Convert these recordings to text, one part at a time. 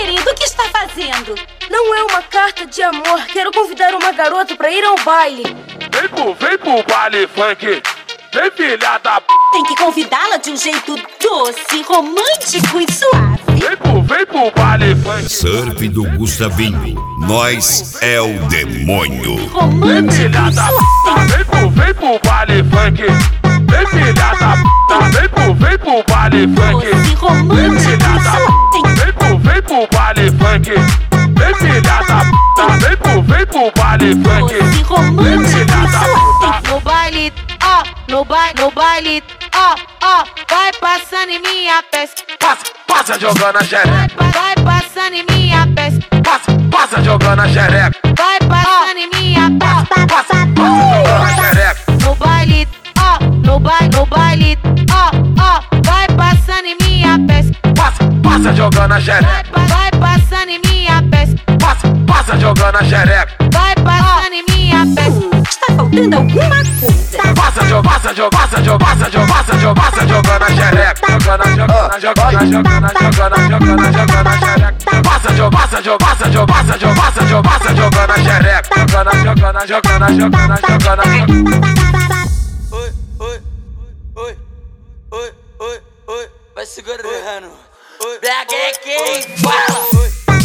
querido, o que está fazendo? Não é uma carta de amor. Quero convidar uma garota pra ir ao baile. Vem pro baile funk. Vem, filha da p... Tem que convidá-la de um jeito doce, romântico e suave. Vem pro baile funk. Surf do Gustavinho. Nós é o demônio. Romântico Filha e da suave. p... Vem pro baile funk. Vem, filha da p... Vem pro baile funk. Doce, romântico Filha e da suave. p... Vem pro baile funk. Vem, filha da p... Vem pro baile funk. Doce, romântico Filha e da suave. p... No baile, ó, no baile, ó, vai passando em minha peça. Passa jogando a xereca. Vai passando em minha peça. Passa jogando a xereca. Vai passando em minha peça. Passa jogando a xereca. No baile, ó, no baile, ó, vai passando em minha peça. Passa jogando a xereca. Vai passando em minha peça. Passa jogando a xereca. Vai passando em minha peça. Está faltando alguma coisa. Passa jogando a xereca. Jogando a xereca. Passa jogando a xereca. Jogando a Oi, vai segurando. BH é quem fala.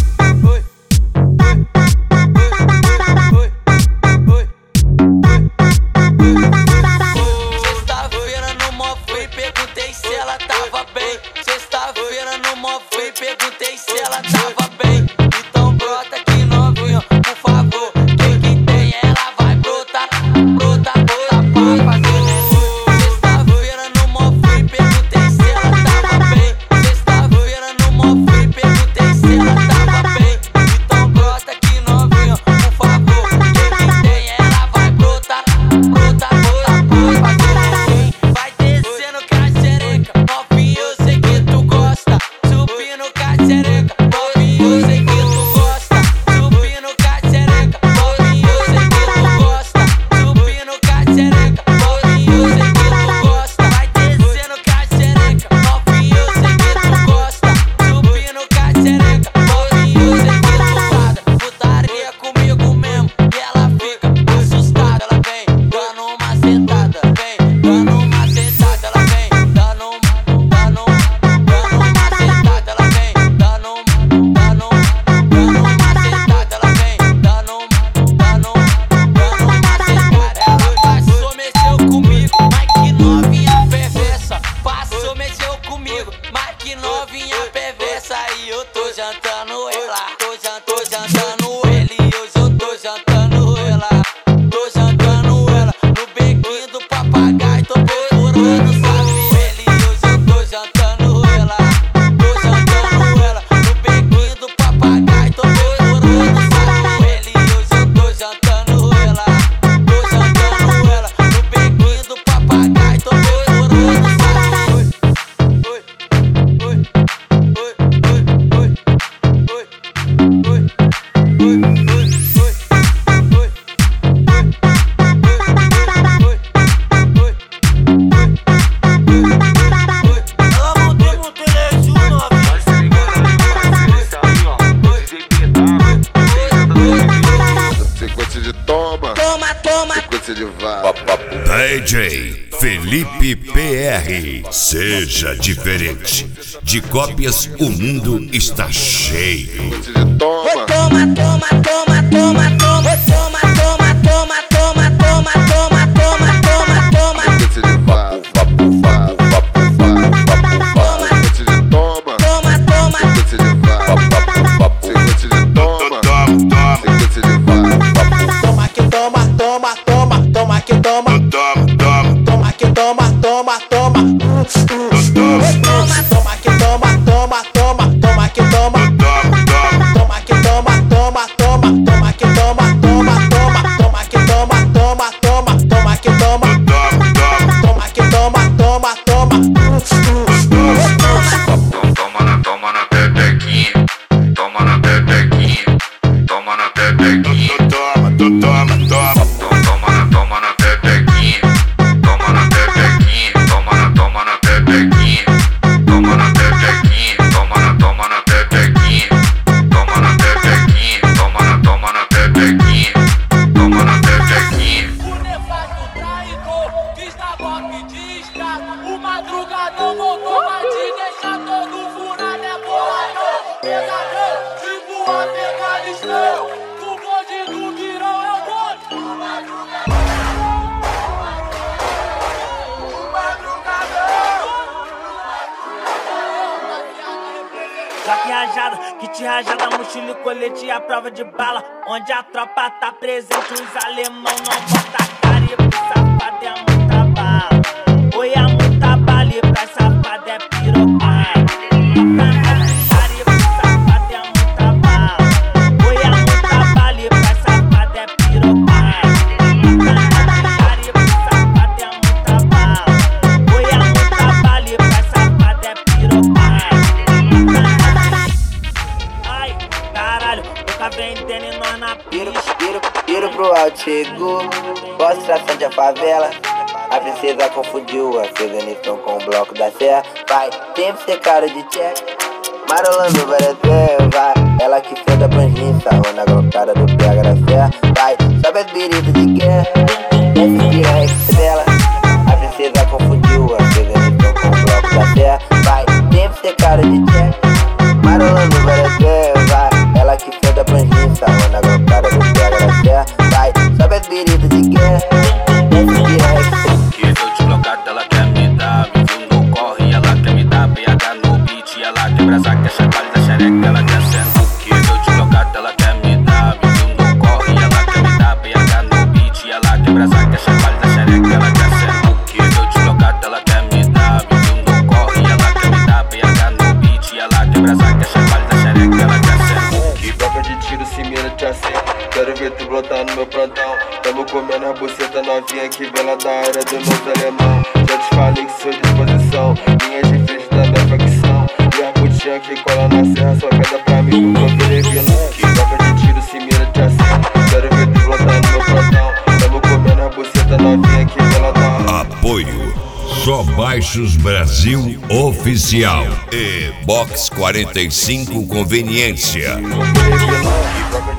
Sexta-feira no mó fui, perguntei se ela tava bem. Sexta-feira no mó fui, perguntei se ela tava bem. Então brota aqui novinho, por favor. Quem tem ela vai brotar, Sexta-feira no mó fui, perguntei se ela tava bem. Sexta-feira no mó fui, perguntei se ela tava bem. Então brota aqui novinho, por favor. Quem tem ela vai brotar, Vai descendo com a xereca, novinho, eu sei que tu gosta. Subindo com a xereca, novinho, eu sei que tu gosta. Subindo com a xereca, novinho, eu sei que tu gosta. Subindo com a xereca, novinho, eu sei que tu gosta. Vai descendo com a xereca, novinho, eu sei que tu gosta. Subindo com a xereca, novinho, eu sei que tu gosta. Putaria comigo mesmo e ela fica assustada. Ela vem dando uma sentada, vem dando uma sentada. Ela vem dando uma sentada. Ela vem dando uma sentada. Ela vem dando uma sentada. Ela passou, mexeu comigo, mas que novinha perversa. Passou, mexeu comigo, mas que novinha perversa. E eu tô jantando ela, tô jantando ele. Hoje eu tô jantando ela, no bequinho do papagaio. Tô procurando sabe ele. Hoje eu tô jantando ela, no bequinho do papagaio. Tô procurando sabe ele. Hoje eu tô jantando ela, no bequinho do papagaio. Tô procurando Sequência de toma, sequência de vá. DJ Felipe PR. Seja diferente. De cópias o mundo está cheio. Sequência de toma, sequência de vá. Sequência de toma, sequência de vá. Sequência de toma, sequência de vá. Toma que toma, toma que toma, toma que toma, toma que toma, toma que toma, toma que toma, toma que toma, toma que toma, toma que toma, toma que toma, toma. Troca rajada, kit rajada, mochila e colete e a prova de bala. Onde a tropa tá presente, os alemão não bota cara. E pro safado é muita bala. Oi, é muita bala e pra safado é piroca. E pro safado é muita bala. Oi, é muita bala e pra safado é piroca. E pro safado é muita bala. Oi, é muita bala e pra safado é piroca. Ai, caralho, boca vendendo e nós na pista. Tiro pro alto, chegou. Concentração de favela. A princesa confundiu a Afeganistão com o bloco da serra. Vai, sempre ser cara de check. Marolando várias vezes, vai. Ela que fez a panjinha, sarrou na grocada do PH da serra. Vai, sobe as biritas de guerra. Esse tira a estrela. A princesa confundiu a Afeganistão com o bloco da serra. Vai, sempre ser cara de check. Marolando várias vezes, vai. Ela que fez a panjinha, sarrou na grocada do PH da serra. Vai, sobe as biritas de guerra. Esse tira a estrela. Que eu deslocado, ela quer me dar. Me viu no corre, ela quer me dar. PH no beat, ela quebra essa caixa, vale da xereca, ela quer sendo. Que eu deslocado, ela quer me dar. Me viu no corre, ela quer me dar. PH no beat, ela quebra essa caixa, vale da xereca, ela quer sendo. Que eu deslocado, ela quer me dar. Me viu no corre, ela quer me dar. PH no beat, ela quebra essa caixa, vale da xereca, ela quer sendo. Que troca de tiro, se mira te assim. Quero ver tu brotar no meu plantão. Tamo comendo a buceta novinha que vem lá da área do novo alemão. Já te falei que sou disposição, linha de frente da minha facção. E a putinha que cola na serra só queda pra mim pro meu peregrino. Que troca de tiro, se mira te assim. Quero ver tu brotar no meu plantão. Tamo comendo a buceta novinha que vem lá da área. Apoio Só Baixos Brasil Oficial e Box 45 Conveniência. Pro peregrino, que troca